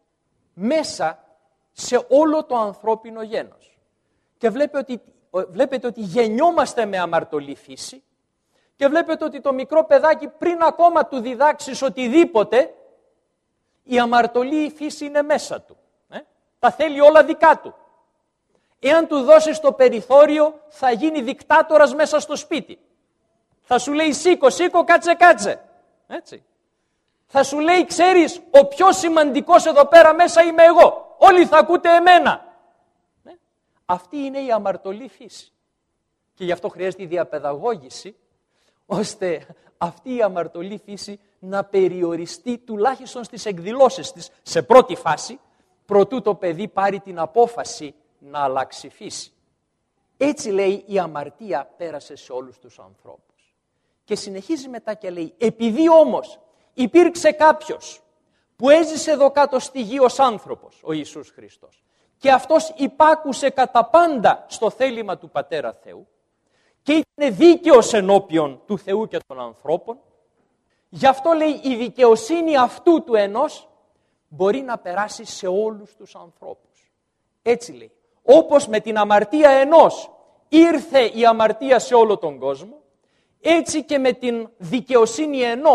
S1: μέσα σε όλο το ανθρώπινο γένος. Και βλέπετε ότι, βλέπετε ότι γεννιόμαστε με αμαρτωλή φύση και βλέπετε ότι το μικρό παιδάκι πριν ακόμα του διδάξεις οτιδήποτε, η αμαρτωλή φύση είναι μέσα του. Ε? Τα θέλει όλα δικά του. Εάν του δώσεις το περιθώριο θα γίνει δικτάτορας μέσα στο σπίτι. Θα σου λέει σήκω, σήκω, κάτσε, κάτσε. Έτσι. Θα σου λέει, ξέρεις, ο πιο σημαντικός εδώ πέρα μέσα είμαι εγώ. Όλοι θα ακούτε εμένα. Ε? Αυτή είναι η αμαρτωλή φύση. Και γι' αυτό χρειάζεται η διαπαιδαγώγηση, ώστε αυτή η αμαρτωλή φύση να περιοριστεί τουλάχιστον στις εκδηλώσεις της σε πρώτη φάση, προτού το παιδί πάρει την απόφαση να αλλάξει φύση. Έτσι, λέει, η αμαρτία πέρασε σε όλους τους ανθρώπους. Και συνεχίζει μετά και λέει, επειδή όμως υπήρξε κάποιος που έζησε εδώ κάτω στη γη ως άνθρωπος, ο Ιησούς Χριστός, και αυτός υπάκουσε κατά πάντα στο θέλημα του Πατέρα Θεού και ήταν δίκαιος ενώπιον του Θεού και των ανθρώπων, γι' αυτό, λέει, η δικαιοσύνη αυτού του ενός μπορεί να περάσει σε όλους τους ανθρώπους. Έτσι λέει, όπως με την αμαρτία ενός ήρθε η αμαρτία σε όλο τον κόσμο, έτσι και με την δικαιοσύνη ενός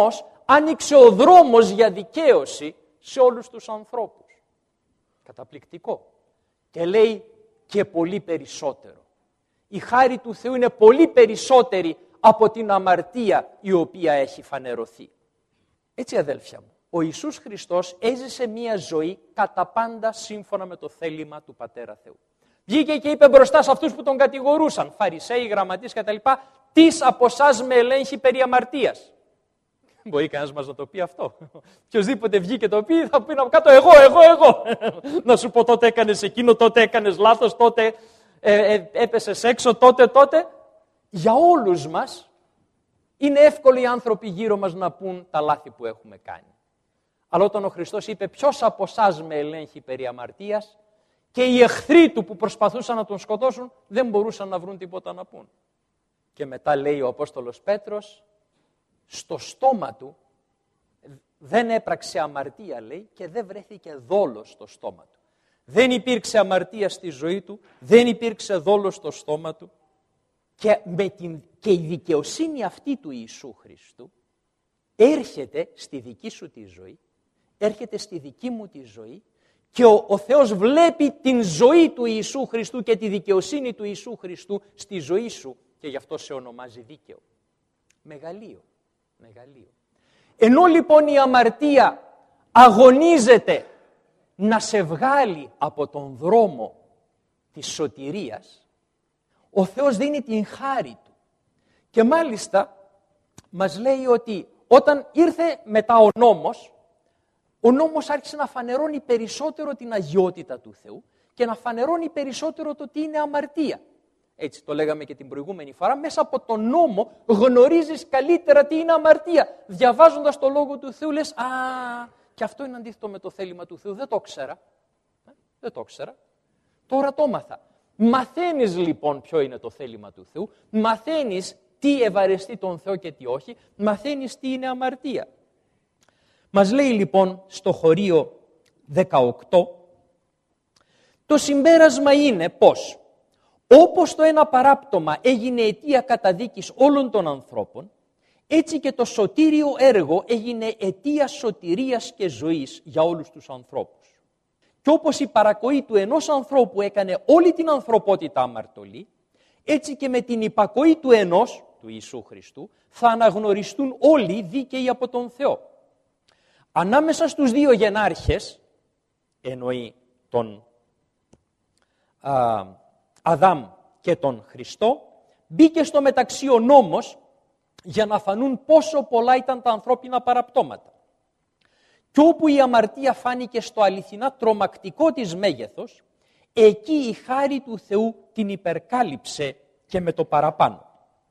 S1: άνοιξε ο δρόμος για δικαίωση σε όλους τους ανθρώπους. Καταπληκτικό. Και λέει και πολύ περισσότερο. Η χάρη του Θεού είναι πολύ περισσότερη από την αμαρτία η οποία έχει φανερωθεί. Έτσι, αδέλφια μου, ο Ιησούς Χριστός έζησε μία ζωή κατά πάντα σύμφωνα με το θέλημα του Πατέρα Θεού. Βγήκε και είπε μπροστά σε αυτούς που τον κατηγορούσαν, Φαρισαίοι, γραμματείς κτλ. «Τις από εσάς με ελέγχει περί αμαρτίας». Μπορεί κανένας μας να το πει αυτό. Οποιοςδήποτε βγει και το πει, θα πει από κάτω εγώ, εγώ, εγώ. Να σου πω τότε έκανες εκείνο, τότε έκανες λάθος, τότε ε, ε, έπεσες έξω, τότε, τότε. Για όλους μας είναι εύκολο οι άνθρωποι γύρω μας να πούν τα λάθη που έχουμε κάνει. Αλλά όταν ο Χριστός είπε ποιος από εσάς με ελέγχει περί αμαρτίας, και οι εχθροί του που προσπαθούσαν να τον σκοτώσουν δεν μπορούσαν να βρουν τίποτα να πούν. Και μετά λέει ο Απόστολος Πέτρος, στο στόμα του δεν έπραξε αμαρτία, λέει, και δεν βρέθηκε δόλος στο στόμα του. Δεν υπήρξε αμαρτία στη ζωή του, δεν υπήρξε δόλος στο στόμα του. Και, με την, και η δικαιοσύνη αυτή του Ιησού Χριστού έρχεται στη δική σου τη ζωή, έρχεται στη δική μου τη ζωή, και ο, ο Θεός βλέπει την ζωή του Ιησού Χριστού και τη δικαιοσύνη του Ιησού Χριστού στη ζωή σου και γι' αυτό σε ονομάζει δίκαιο. Μεγαλείο, μεγαλείο. Ενώ λοιπόν η αμαρτία αγωνίζεται να σε βγάλει από τον δρόμο της σωτηρίας, ο Θεός δίνει την χάρη του. Και μάλιστα μας λέει ότι όταν ήρθε μετά ο νόμος, ο νόμος άρχισε να φανερώνει περισσότερο την αγιότητα του Θεού και να φανερώνει περισσότερο το τι είναι αμαρτία. Έτσι το λέγαμε και την προηγούμενη φορά. Μέσα από τον νόμο γνωρίζεις καλύτερα τι είναι αμαρτία. Διαβάζοντας το Λόγο του Θεού λες, α, και αυτό είναι αντίθετο με το θέλημα του Θεού. Δεν το ξέρα. Ε, δεν το ξέρα. Τώρα το έμαθα. Μαθαίνεις λοιπόν ποιο είναι το θέλημα του Θεού. Μαθαίνεις τι ευαρεστεί τον Θεό και τι όχι. Μαθαίνεις τι είναι αμαρτία. Μας λέει λοιπόν στο χωρίο δεκαοκτώ, το συμπέρασμα είναι πως όπως το ένα παράπτωμα έγινε αιτία καταδίκης όλων των ανθρώπων, έτσι και το σωτήριο έργο έγινε αιτία σωτηρίας και ζωής για όλους τους ανθρώπους. Και όπως η παρακοή του ενός ανθρώπου έκανε όλη την ανθρωπότητα αμαρτωλή, έτσι και με την υπακοή του ενός, του Ιησού Χριστού, θα αναγνωριστούν όλοι δίκαιοι από τον Θεό. Ανάμεσα στους δύο γενάρχες, εννοεί τον α, Αδάμ και τον Χριστό, μπήκε στο μεταξύ ο νόμος για να φανούν πόσο πολλά ήταν τα ανθρώπινα παραπτώματα. Και όπου η αμαρτία φάνηκε στο αληθινά τρομακτικό της μέγεθος, εκεί η χάρη του Θεού την υπερκάλυψε και με το παραπάνω.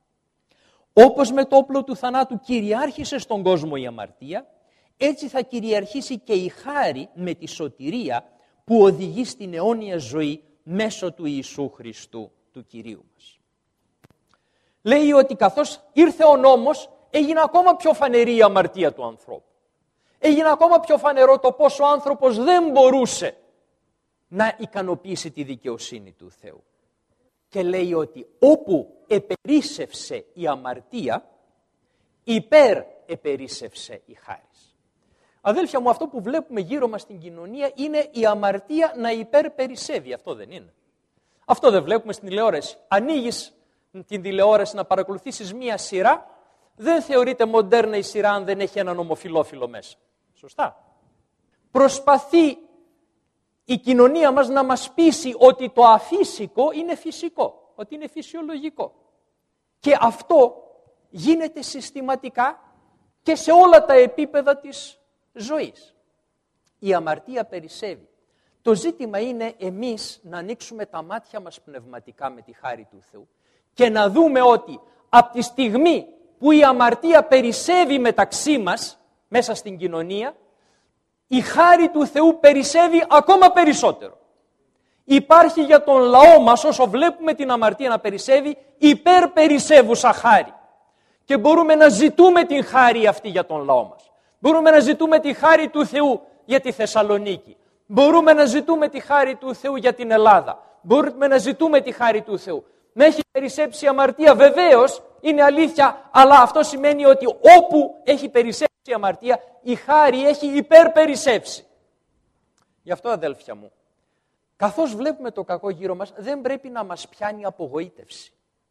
S1: Όπως με το όπλο του θανάτου κυριάρχησε στον κόσμο η αμαρτία, έτσι θα κυριαρχήσει και η χάρη με τη σωτηρία που οδηγεί στην αιώνια ζωή μέσω του Ιησού Χριστού, του Κυρίου μας. Λέει ότι καθώς ήρθε ο νόμος, έγινε ακόμα πιο φανερή η αμαρτία του ανθρώπου. Έγινε ακόμα πιο φανερό το πόσο ο άνθρωπος δεν μπορούσε να ικανοποιήσει τη δικαιοσύνη του Θεού. Και λέει ότι όπου επερίσσευσε η αμαρτία, υπέρ επερίσσευσε η χάρις. Αδέλφια μου, αυτό που βλέπουμε γύρω μας στην κοινωνία είναι η αμαρτία να υπερπερισσεύει. Αυτό δεν είναι. Αυτό δεν βλέπουμε στην τηλεόραση. Ανοίγεις την τηλεόραση να παρακολουθήσεις μία σειρά, δεν θεωρείται μοντέρνα η σειρά αν δεν έχει έναν ομοφυλόφιλο μέσα. Σωστά. Προσπαθεί η κοινωνία μας να μας πείσει ότι το αφύσικο είναι φυσικό, ότι είναι φυσιολογικό. Και αυτό γίνεται συστηματικά και σε όλα τα επίπεδα της ζωής. Η αμαρτία περισσεύει. Το ζήτημα είναι εμείς να ανοίξουμε τα μάτια μας πνευματικά με τη χάρη του Θεού και να δούμε ότι από τη στιγμή που η αμαρτία περισσεύει μεταξύ μας, μέσα στην κοινωνία, η χάρη του Θεού περισσεύει ακόμα περισσότερο. Υπάρχει για τον λαό μας, όσο βλέπουμε την αμαρτία να περισσεύει, υπερπερισεύουσα χάρη. Και μπορούμε να ζητούμε την χάρη αυτή για τον λαό μας. Μπορούμε να ζητούμε τη χάρη του Θεού για τη Θεσσαλονίκη. Μπορούμε να ζητούμε τη χάρη του Θεού για την Ελλάδα. Μπορούμε να ζητούμε τη χάρη του Θεού. Να έχει περισσέψει η αμαρτία, βεβαίως είναι αλήθεια, αλλά αυτό σημαίνει ότι όπου έχει περισσέψει η αμαρτία, η χάρη έχει υπερπερισέψει. Γι' αυτό, αδέλφια μου, καθώς βλέπουμε το κακό γύρω μας, δεν πρέπει να μας πιάνει απογοήτευση.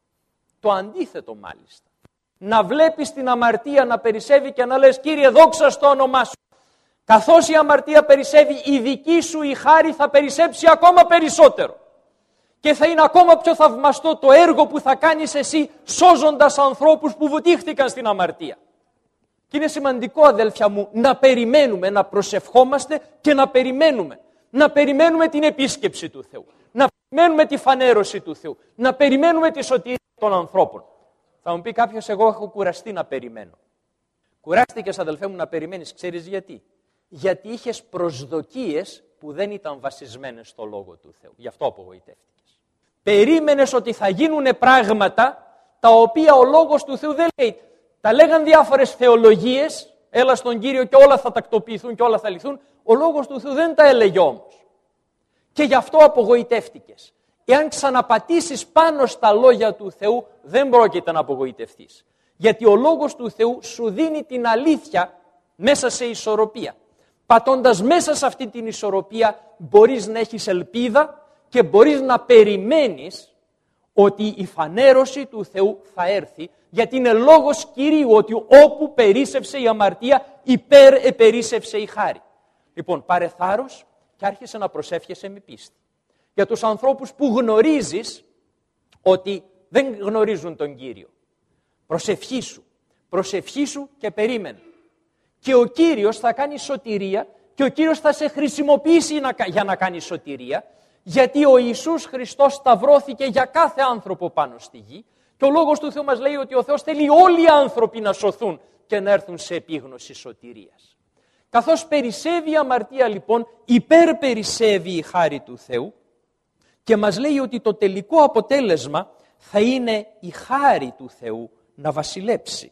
S1: Το αντίθετο μάλιστα. Να βλέπεις την αμαρτία να περισσεύει και να λες, Κύριε, δόξα στο όνομά σου. Καθώς η αμαρτία περισσεύει, η δική σου η χάρη θα περισσέψει ακόμα περισσότερο. Και θα είναι ακόμα πιο θαυμαστό το έργο που θα κάνεις εσύ, σώζοντας ανθρώπους που βουτήχτηκαν στην αμαρτία. Και είναι σημαντικό, αδέλφια μου, να περιμένουμε, να προσευχόμαστε και να περιμένουμε. Να περιμένουμε την επίσκεψη του Θεού. Να περιμένουμε τη φανέρωση του Θεού. Να περιμένουμε τη σωτηρία των ανθρώπων. Θα μου πει κάποιος, εγώ έχω κουραστεί να περιμένω. Κουράστηκες, αδελφέ μου, να περιμένεις. Ξέρεις γιατί? Γιατί είχες προσδοκίες που δεν ήταν βασισμένες στο Λόγο του Θεού. Γι' αυτό απογοητεύτηκες. Περίμενες ότι θα γίνουν πράγματα τα οποία ο Λόγος του Θεού δεν λέει. Τα λέγαν διάφορες θεολογίες, έλα στον Κύριο και όλα θα τακτοποιηθούν και όλα θα λυθούν. Ο Λόγος του Θεού δεν τα έλεγε όμως. Και γι' αυτό απογοητεύτηκες. Εάν ξαναπατήσεις πάνω στα λόγια του Θεού, δεν πρόκειται να απογοητευτείς. Γιατί ο Λόγος του Θεού σου δίνει την αλήθεια μέσα σε ισορροπία. Πατώντας μέσα σε αυτή την ισορροπία, μπορείς να έχεις ελπίδα και μπορείς να περιμένεις ότι η φανέρωση του Θεού θα έρθει, γιατί είναι λόγος Κυρίου ότι όπου περίσσευσε η αμαρτία, υπέρ επερίσσευσε η χάρη. Λοιπόν, πάρε θάρρος και άρχισε να προσεύχεσαι με πίστη. Για τους ανθρώπους που γνωρίζεις ότι δεν γνωρίζουν τον Κύριο. Προσευχήσου, προσευχήσου και περίμενε. Και ο Κύριος θα κάνει σωτηρία και ο Κύριος θα σε χρησιμοποιήσει για να κάνει σωτηρία, γιατί ο Ιησούς Χριστός σταυρώθηκε για κάθε άνθρωπο πάνω στη γη και ο Λόγος του Θεού μας λέει ότι ο Θεός θέλει όλοι οι άνθρωποι να σωθούν και να έρθουν σε επίγνωση σωτηρίας. Καθώς περισσεύει η αμαρτία, λοιπόν, υπερπερισεύει η χάρη του Θεού και μας λέει ότι το τελικό αποτέλεσμα θα είναι η χάρη του Θεού να βασιλέψει.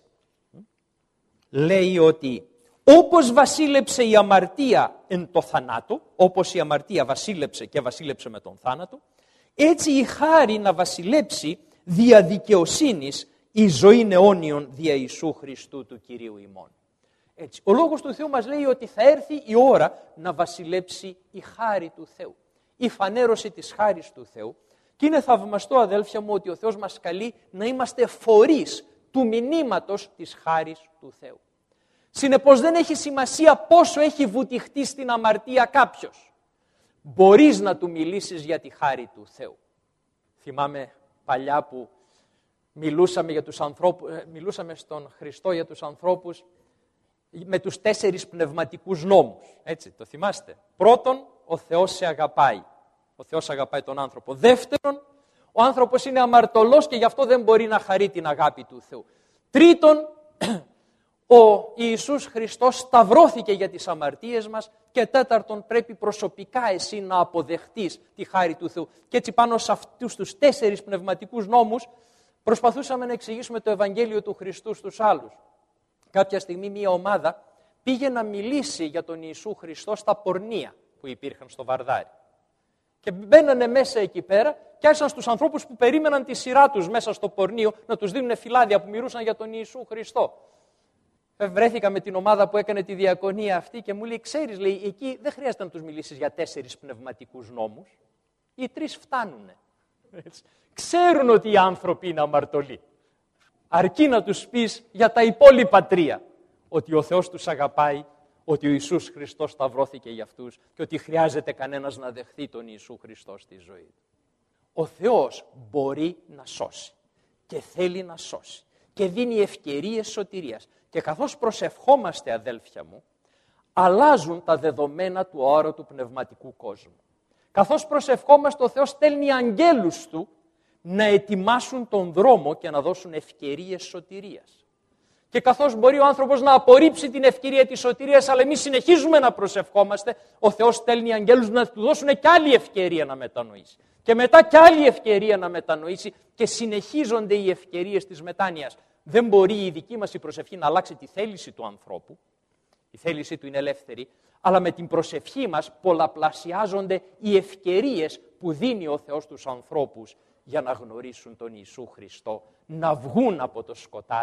S1: Λέει ότι όπως βασίλεψε η αμαρτία εν το θανάτο, όπως η αμαρτία βασίλεψε και βασίλεψε με τον θάνατο, έτσι η χάρη να βασιλέψει δια δικαιοσύνης η ζωή αιώνιον δια Ιησού Χριστού του Κυρίου ημών. Έτσι, ο Λόγος του Θεού μας λέει ότι θα έρθει η ώρα να βασιλέψει η χάρη του Θεού, η φανέρωση της χάρης του Θεού. Και είναι θαυμαστό, αδέλφια μου, ότι ο Θεός μας καλεί να είμαστε φορείς του μηνύματος της χάρης του Θεού. Συνεπώς δεν έχει σημασία πόσο έχει βουτυχτεί στην αμαρτία κάποιος. Μπορείς να του μιλήσεις για τη χάρη του Θεού. Θυμάμαι παλιά που μιλούσαμε, για τους ανθρώπους, μιλούσαμε στον Χριστό για τους ανθρώπους με τους τέσσερις πνευματικούς νόμους. Έτσι, το θυμάστε. Πρώτον, ο Θεός σε αγαπάει. Ο Θεός αγαπάει τον άνθρωπο. Δεύτερον, ο άνθρωπος είναι αμαρτωλός και γι' αυτό δεν μπορεί να χαρεί την αγάπη του Θεού. Τρίτον, ο Ιησούς Χριστός σταυρώθηκε για τις αμαρτίες μας. Και τέταρτον, πρέπει προσωπικά εσύ να αποδεχτείς τη χάρη του Θεού. Και έτσι πάνω σε αυτούς τους τέσσερις πνευματικούς νόμους προσπαθούσαμε να εξηγήσουμε το Ευαγγέλιο του Χριστού στους άλλους. Κάποια στιγμή μια ομάδα πήγε να μιλήσει για τον Ιησού Χριστό στα πορνεία που υπήρχαν στο Βαρδάρι. Και μπαίνανε μέσα εκεί πέρα και άρχισαν στους ανθρώπους που περίμεναν τη σειρά τους μέσα στο πορνείο να τους δίνουν φυλάδια που μιλούσαν για τον Ιησού Χριστό. Βρέθηκα με την ομάδα που έκανε τη διακονία αυτή και μου λέει, ξέρεις, λέει, εκεί δεν χρειάζεται να τους μιλήσεις για τέσσερις πνευματικούς νόμους. Οι τρεις φτάνουνε. Ξέρουν ότι οι άνθρωποι είναι αμαρτωλοί. Αρκεί να τους πεις για τα υπόλοιπα τρία. Ότι ο Θεός τους αγαπάει, ότι ο Ιησούς Χριστός σταυρώθηκε για αυτούς και ότι χρειάζεται κανένας να δεχθεί τον Ιησού Χριστό στη ζωή του. Ο Θεός μπορεί να σώσει και θέλει να σώσει και δίνει ευκαιρίες σωτηρίας. Και καθώς προσευχόμαστε, αδέλφια μου, αλλάζουν τα δεδομένα του αόρατου πνευματικού κόσμου. Καθώς προσευχόμαστε, ο Θεός στέλνει αγγέλους Του να ετοιμάσουν τον δρόμο και να δώσουν ευκαιρίες σωτηρίας. Και καθώς μπορεί ο άνθρωπος να απορρίψει την ευκαιρία της σωτηρίας, αλλά εμείς συνεχίζουμε να προσευχόμαστε, ο Θεός στέλνει αγγέλους να του δώσουν και άλλη ευκαιρία να μετανοήσει. Και μετά και άλλη ευκαιρία να μετανοήσει και συνεχίζονται οι ευκαιρίες της μετάνοιας. Δεν μπορεί η δική μας η προσευχή να αλλάξει τη θέληση του ανθρώπου. Η θέλησή του είναι ελεύθερη. Αλλά με την προσευχή μας πολλαπλασιάζονται οι ευκαιρίες που δίνει ο Θεός στους ανθρώπους για να γνωρίσουν τον Ιησού Χριστό, να βγουν από το σκοτάδι,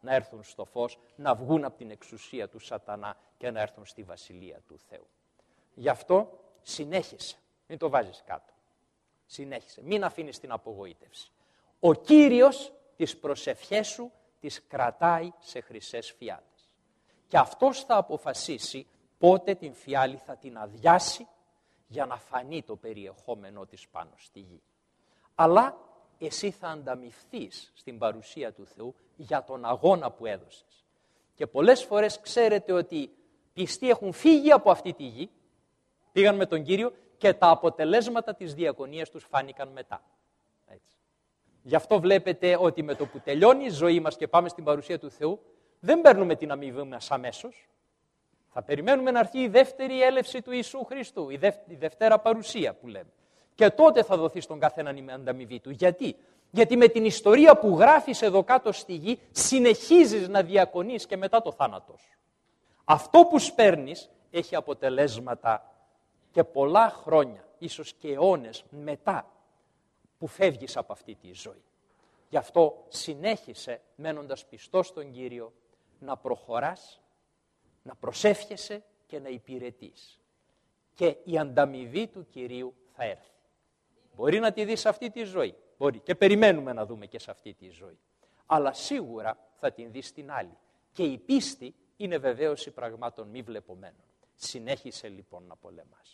S1: να έρθουν στο φως, να βγουν από την εξουσία του σατανά και να έρθουν στη Βασιλεία του Θεού. Γι' αυτό συνέχισε, μην το βάζεις κάτω. Συνέχισε, μην αφήνεις την απογοήτευση. Ο Κύριος τις προσευχές σου τις κρατάει σε χρυσές φιάλες. Και αυτός θα αποφασίσει πότε την φιάλη θα την αδειάσει για να φανεί το περιεχόμενό της πάνω στη γη. Αλλά εσύ θα ανταμυφθείς στην παρουσία του Θεού για τον αγώνα που έδωσες. Και πολλές φορές ξέρετε ότι πιστοί έχουν φύγει από αυτή τη γη, πήγαν με τον Κύριο και τα αποτελέσματα της διακονίας τους φάνηκαν μετά. Έτσι. Γι' αυτό βλέπετε ότι με το που τελειώνει η ζωή μας και πάμε στην παρουσία του Θεού, δεν παίρνουμε την αμοιβή μας αμέσως. Θα περιμένουμε να έρθει η δεύτερη έλευση του Ιησού Χριστού, η, δεύ, η δευτέρα παρουσία που λέμε. Και τότε θα δοθεί στον καθέναν η ανταμοιβή του. Γιατί? Γιατί με την ιστορία που γράφεις εδώ κάτω στη γη, συνεχίζεις να διακονείς και μετά το θάνατό σου. Αυτό που σπέρνεις έχει αποτελέσματα και πολλά χρόνια, ίσως και αιώνες μετά που φεύγεις από αυτή τη ζωή. Γι' αυτό συνέχισε, μένοντας πιστός στον Κύριο, να προχωράς, να προσεύχεσαι και να υπηρετείς. Και η ανταμοιβή του Κυρίου θα έρθει. Μπορεί να τη δεις σε αυτή τη ζωή, μπορεί και περιμένουμε να δούμε και σε αυτή τη ζωή. Αλλά σίγουρα θα την δεις στην άλλη. Και η πίστη είναι βεβαίωση πραγμάτων μη βλεπομένων. Συνέχισε λοιπόν να πολεμάς.